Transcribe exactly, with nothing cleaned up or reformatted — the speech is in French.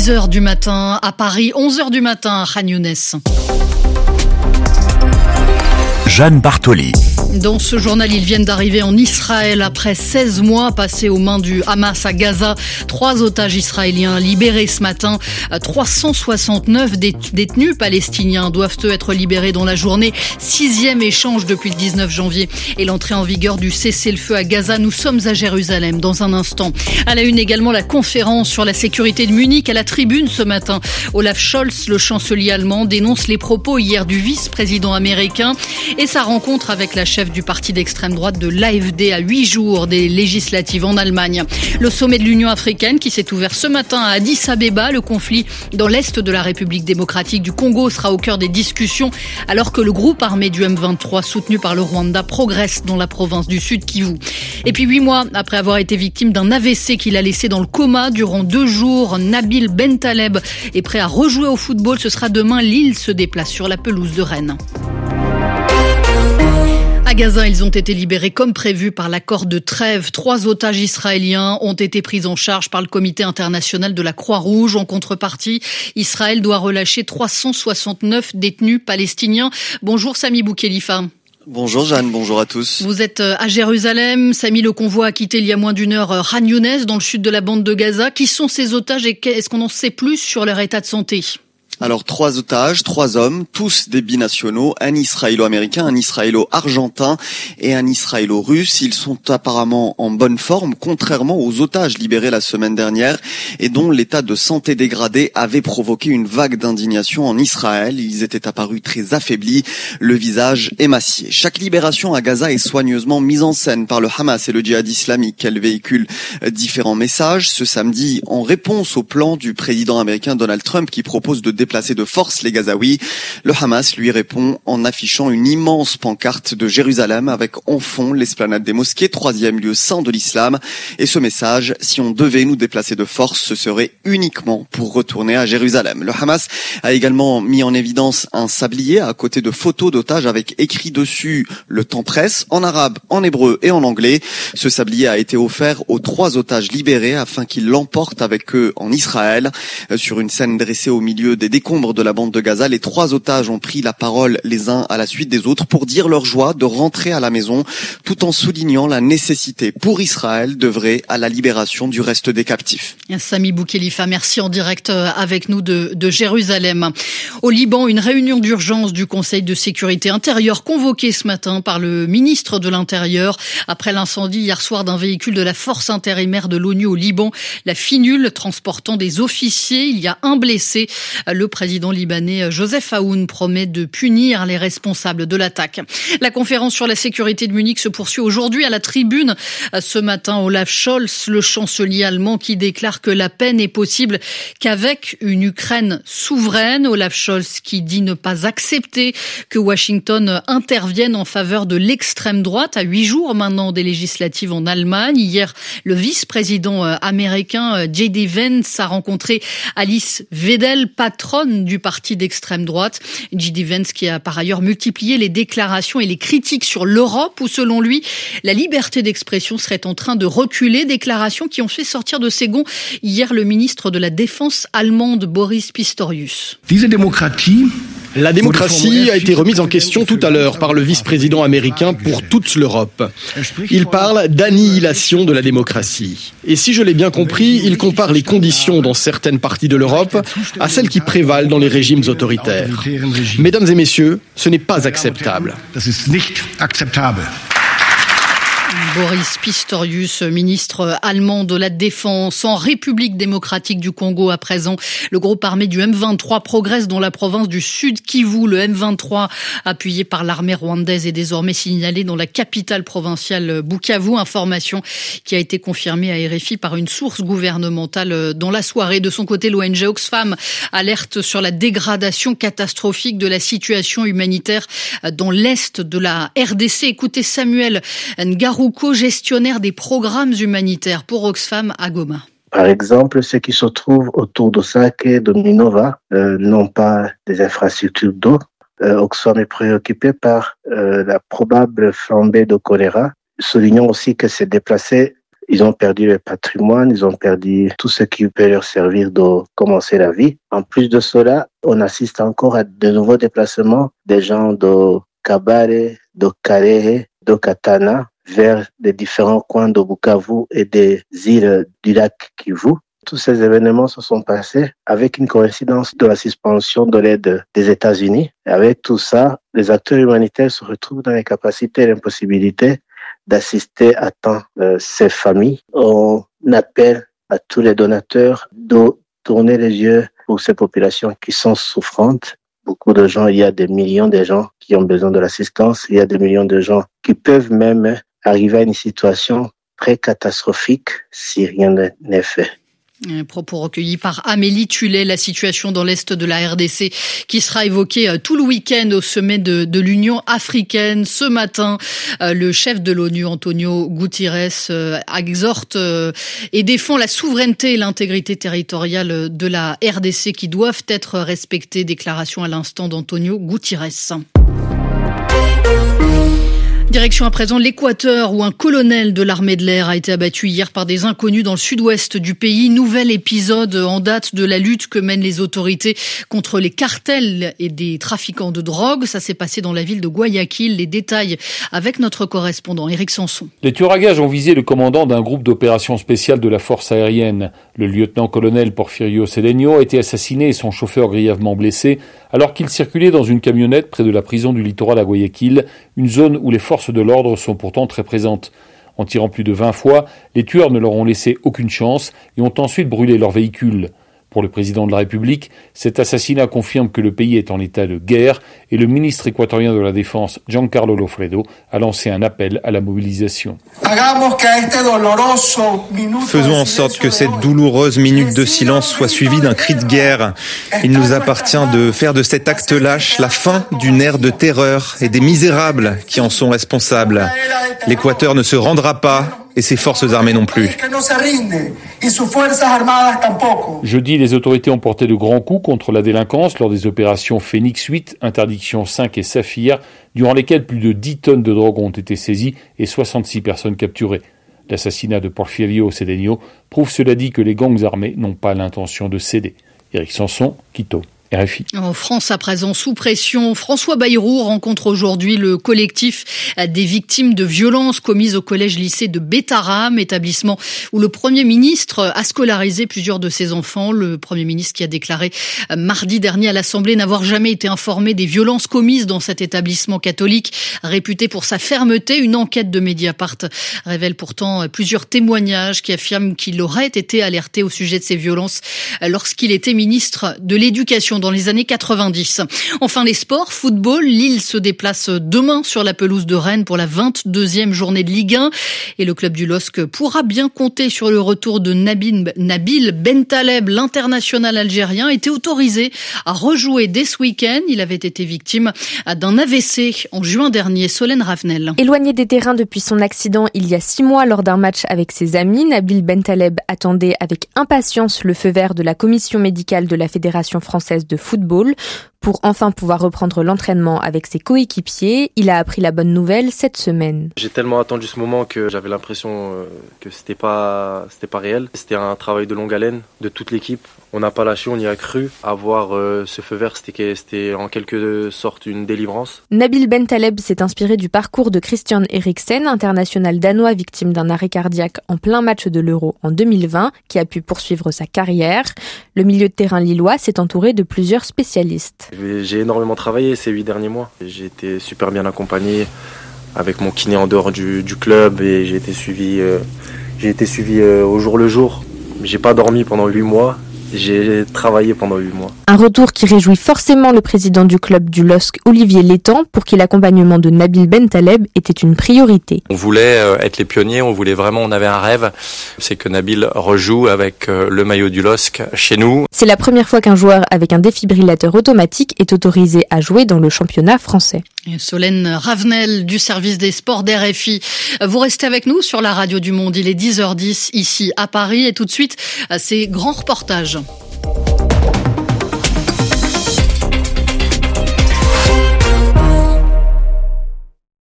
dix heures du matin à Paris, onze heures du matin à Khan Younes. Jeanne Bartoli. Dans ce journal, ils viennent d'arriver en Israël après seize mois passés aux mains du Hamas à Gaza. Trois otages israéliens libérés ce matin. trois cent soixante-neuf détenus palestiniens doivent eux être libérés dans la journée. Sixième échange depuis le dix-neuf janvier et l'entrée en vigueur du cessez-le-feu à Gaza. Nous sommes à Jérusalem dans un instant. À la une également, la conférence sur la sécurité de Munich à la tribune ce matin. Olaf Scholz, le chancelier allemand, dénonce les propos hier du vice-président américain et sa rencontre avec la chef du parti d'extrême droite de l'A F D à huit jours des législatives en Allemagne. Le sommet de l'Union africaine qui s'est ouvert ce matin à Addis Abeba. Le conflit dans l'est de la République démocratique du Congo sera au cœur des discussions alors que le groupe armé du M vingt-trois soutenu par le Rwanda progresse dans la province du Sud Kivu. Et puis huit mois après avoir été victime d'un A V C qu'il a laissé dans le coma durant deux jours, Nabil Bentaleb est prêt à rejouer au football. Ce sera demain. Lille se déplace sur la pelouse de Rennes. À Gaza, ils ont été libérés comme prévu par l'accord de trêve. Trois otages israéliens ont été pris en charge par le Comité international de la Croix-Rouge. En contrepartie, Israël doit relâcher trois cent soixante-neuf détenus palestiniens. Bonjour Sami Boukhelifa. Bonjour Jeanne, bonjour à tous. Vous êtes à Jérusalem. Sami, le convoi a quitté il y a moins d'une heure Khan Younes, dans le sud de la bande de Gaza. Qui sont ces otages et est-ce qu'on en sait plus sur leur état de santé ? Alors, trois otages, trois hommes, tous des binationaux, un israélo-américain, un israélo-argentin et un israélo-russe. Ils sont apparemment en bonne forme, contrairement aux otages libérés la semaine dernière et dont l'état de santé dégradé avait provoqué une vague d'indignation en Israël. Ils étaient apparus très affaiblis, le visage émacié. Chaque libération à Gaza est soigneusement mise en scène par le Hamas et le djihad islamique. Elle véhicule différents messages. Ce samedi, en réponse au plan du président américain Donald Trump qui propose de déplacer de force les Gazaouis, le Hamas lui répond en affichant une immense pancarte de Jérusalem avec en fond l'esplanade des mosquées, troisième lieu saint de l'islam. Et ce message, si on devait nous déplacer de force, ce serait uniquement pour retourner à Jérusalem. Le Hamas a également mis en évidence un sablier à côté de photos d'otages avec écrit dessus le temps presse en arabe, en hébreu et en anglais. Ce sablier a été offert aux trois otages libérés afin qu'ils l'emportent avec eux en Israël. Sur une scène dressée au milieu des décombres de la bande de Gaza, les trois otages ont pris la parole les uns à la suite des autres pour dire leur joie de rentrer à la maison, tout en soulignant la nécessité pour Israël d'œuvrer à la libération du reste des captifs. Sami Boukhelifa, merci en direct avec nous de, de Jérusalem. Au Liban, une réunion d'urgence du Conseil de sécurité intérieure convoquée ce matin par le ministre de l'Intérieur après l'incendie hier soir d'un véhicule de la force intérimaire de l'ONU au Liban, la FINUL, transportant des officiers. Il y a un blessé. Le président libanais Joseph Aoun promet de punir les responsables de l'attaque. La conférence sur la sécurité de Munich se poursuit aujourd'hui à la tribune. Ce matin, Olaf Scholz, le chancelier allemand, qui déclare que la paix n'est possible qu'avec une Ukraine souveraine. Olaf Scholz qui dit ne pas accepter que Washington intervienne en faveur de l'extrême droite à huit jours maintenant des législatives en Allemagne. Hier, le vice-président américain J D Vance a rencontré Alice Weidel, patronne du parti d'extrême droite. J D Vance qui a par ailleurs multiplié les déclarations et les critiques sur l'Europe où, selon lui, la liberté d'expression serait en train de reculer. Déclarations qui ont fait sortir de ses gonds hier le ministre de la Défense allemande Boris Pistorius. Diese Demokratie La démocratie a été remise en question tout à l'heure par le vice-président américain pour toute l'Europe. Il parle d'annihilation de la démocratie. Et si je l'ai bien compris, il compare les conditions dans certaines parties de l'Europe à celles qui prévalent dans les régimes autoritaires. Mesdames et messieurs, ce n'est pas acceptable. Boris Pistorius, ministre allemand de la Défense. En République démocratique du Congo à présent, le groupe armé du M vingt-trois progresse dans la province du Sud Kivu. Le M vingt-trois, appuyé par l'armée rwandaise, est désormais signalé dans la capitale provinciale Bukavu. Information qui a été confirmée à R F I par une source gouvernementale dans la soirée. De son côté, l'O N G Oxfam alerte sur la dégradation catastrophique de la situation humanitaire dans l'est de la R D C. Écoutez Samuel Ngaruko, gestionnaire des programmes humanitaires pour Oxfam à Goma. Par exemple, ceux qui se trouvent autour d'Osaka et de Minova euh, n'ont pas des infrastructures d'eau. Euh, Oxfam est préoccupé par euh, la probable flambée de choléra. Soulignons aussi que ces déplacés Ils ont perdu leur patrimoine, ils ont perdu tout ce qui peut leur servir de commencer la vie. En plus de cela, on assiste encore à de nouveaux déplacements des gens de Kabare, de Kalehe, de Katana vers les différents coins de Bukavu et des îles du lac Kivu. Tous ces événements se sont passés avec une coïncidence de la suspension de l'aide des États-Unis. Et avec tout ça, les acteurs humanitaires se retrouvent dans l'incapacité et l'impossibilité d'assister à temps euh, ces familles. On appelle à tous les donateurs de tourner les yeux pour ces populations qui sont souffrantes. Beaucoup de gens, il y a des millions de gens qui ont besoin de l'assistance. Il y a des millions de gens qui peuvent même arriver à une situation très catastrophique si rien n'est fait. Un propos recueillis par Amélie Tullet, la situation dans l'Est de la R D C qui sera évoquée tout le week-end au sommet de, de l'Union africaine. Ce matin, le chef de l'ONU, Antonio Guterres, exhorte et défend la souveraineté et l'intégrité territoriale de la R D C qui doivent être respectées. Déclaration à l'instant d'Antonio Guterres. Direction à présent l'Équateur où un colonel de l'armée de l'air a été abattu hier par des inconnus dans le sud-ouest du pays. Nouvel épisode en date de la lutte que mènent les autorités contre les cartels et des trafiquants de drogue. Ça s'est passé dans la ville de Guayaquil. Les détails avec notre correspondant Éric Sanson. Les tueurs à gages ont visé le commandant d'un groupe d'opérations spéciales de la force aérienne. Le lieutenant-colonel Porfirio Cedeño a été assassiné et son chauffeur grièvement blessé alors qu'il circulait dans une camionnette près de la prison du littoral à Guayaquil, une zone où les forces de l'ordre sont pourtant très présentes. En tirant plus de vingt fois, les tueurs ne leur ont laissé aucune chance et ont ensuite brûlé leur véhicule. Pour le président de la République, cet assassinat confirme que le pays est en état de guerre et le ministre équatorien de la Défense, Giancarlo Lofredo, a lancé un appel à la mobilisation. Faisons en sorte que cette douloureuse minute de silence soit suivie d'un cri de guerre. Il nous appartient de faire de cet acte lâche la fin d'une ère de terreur et des misérables qui en sont responsables. L'Équateur ne se rendra pas. Et ses forces armées non plus. Jeudi, les autorités ont porté de grands coups contre la délinquance lors des opérations Phoenix huit, Interdiction cinq et Saphir, durant lesquelles plus de dix tonnes de drogue ont été saisies et soixante-six personnes capturées. L'assassinat de Porfirio Cedeño prouve cela dit que les gangs armés n'ont pas l'intention de céder. Éric Sanson, Quito. R F I. En France, à présent, sous pression, François Bayrou rencontre aujourd'hui le collectif des victimes de violences commises au collège-lycée de Bétarame, établissement où le Premier ministre a scolarisé plusieurs de ses enfants. Le Premier ministre qui a déclaré mardi dernier à l'Assemblée n'avoir jamais été informé des violences commises dans cet établissement catholique, réputé pour sa fermeté. Une enquête de Mediapart révèle pourtant plusieurs témoignages qui affirment qu'il aurait été alerté au sujet de ces violences lorsqu'il était ministre de l'Éducation dans les années quatre-vingt-dix. Enfin, les sports, football, Lille se déplace demain sur la pelouse de Rennes pour la vingt-deuxième journée de Ligue un et le club du L O S C pourra bien compter sur le retour de Nabil, Nabil Bentaleb, l'international algérien, était autorisé à rejouer dès ce week-end. Il avait été victime d'un A V C en juin dernier. Solène Ravenel. Éloigné des terrains depuis son accident il y a six mois lors d'un match avec ses amis, Nabil Bentaleb attendait avec impatience le feu vert de la commission médicale de la Fédération française de football pour enfin pouvoir reprendre l'entraînement avec ses coéquipiers. Il a appris la bonne nouvelle cette semaine. J'ai tellement attendu ce moment que j'avais l'impression que c'était pas, c'était pas réel. C'était un travail de longue haleine de toute l'équipe. On n'a pas lâché, on y a cru. Avoir ce feu vert, c'était, c'était en quelque sorte une délivrance. Nabil Bentaleb s'est inspiré du parcours de Christian Eriksen, international danois victime d'un arrêt cardiaque en plein match de l'Euro en deux mille vingt, qui a pu poursuivre sa carrière. Le milieu de terrain lillois s'est entouré de plusieurs spécialistes. J'ai énormément travaillé ces huit derniers mois. J'ai été super bien accompagné avec mon kiné en dehors du, du club et j'ai été suivi, euh, j'ai été suivi euh, au jour le jour. J'ai pas dormi pendant huit mois. J'ai travaillé pendant huit mois. Un retour qui réjouit forcément le président du club du L O S C, Olivier Létang, pour qui l'accompagnement de Nabil Bentaleb était une priorité. On voulait être les pionniers, on voulait vraiment, on avait un rêve, c'est que Nabil rejoue avec le maillot du L O S C chez nous. C'est la première fois qu'un joueur avec un défibrillateur automatique est autorisé à jouer dans le championnat français. Solène Ravenel du service des sports d'R F I. Vous restez avec nous sur la radio du Monde. Il est dix heures dix ici à Paris et tout de suite, ces grands reportages.